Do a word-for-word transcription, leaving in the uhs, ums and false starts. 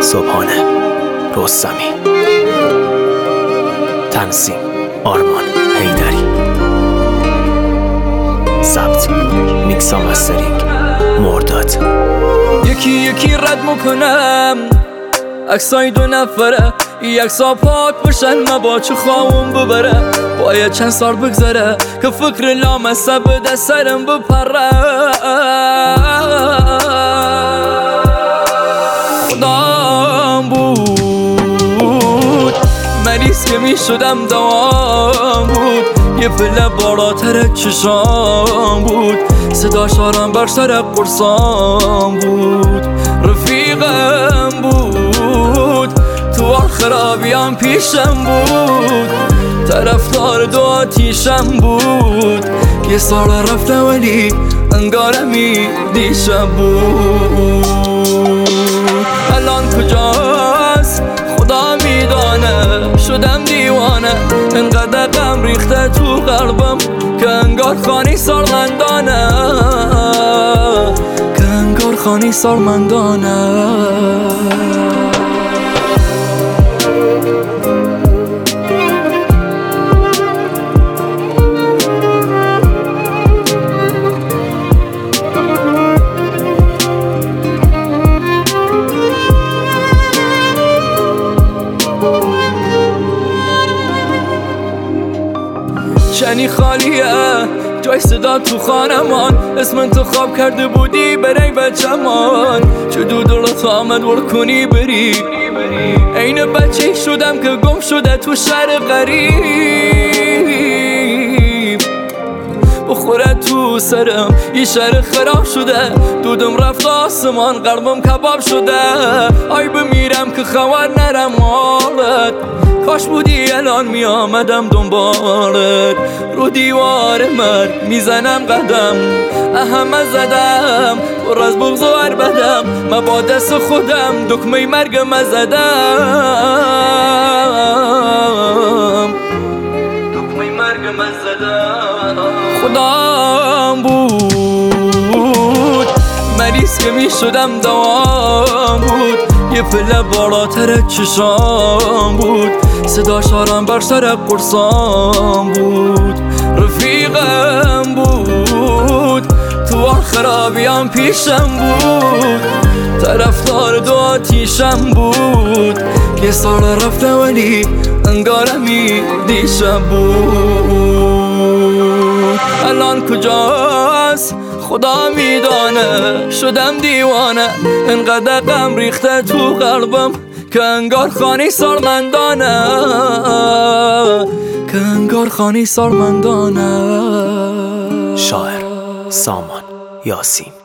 صبحانه رستمی. تنظیم آرمان حیدری. ضبط میکس و مسترینگ مرداد. یکی یکی رد میکنم عکسای دو نفره، یکسا پاک بشن با چه خواهم ببره. باید چند سال بگذره که فکر لامسه به دست سرم بپره. خدام بود مریض که می شدم دوام بود. یه پله بالاتر چشام بود، صدا شارم بر سر قرصام بود. رفیقم بود تو خرابیام پیشم بود، طرفدار دو آتیشم بود. یه سال رفته ولی انگارمی دیشم بود. الان کجاست خدا میدانه، شدم دیوانه انقدر غم ریخته تو قلبم که انگار خانی سالمندانه، که انگار خانی سالمندانه. چنی خالیه جای صدا تو خانمان، اسم انتخاب کرده بودی برای بچمان. چه دو دلت آمد ور کنی بری، عین بچه شدم که گم شده تو شهر غریب. بخوره تو سرم یه شهر خراب شده، دودم رفت آسمان قلبم کباب شده. آی بمیرم که خبر نرم حالت، کاش بودی الان می آمدم دنبالت. رو دیوار مرگ میزنم قدم، اهم زدم پر از بغض و عربدم. من با دست خودم دکمه مرگم زدم، دکمه مرگم زدم. خدام بود مریض که می شدم دوام بود. یه پله بالاتر چشام بود، صدا شارم بر سر قرصام بود. رفیقم بود تو خرابیام پیشم بود، طرفدار دو آتیشم بود. یه سال رفته ولی انگارمی دیشم بود. الان کجاست خدا میدانه، شدم دیوانه انقدر غم ریخته تو قلبم که انگار خانی سالمندانه، که انگار خانی سالمندانه. شاعر سامان یاسین.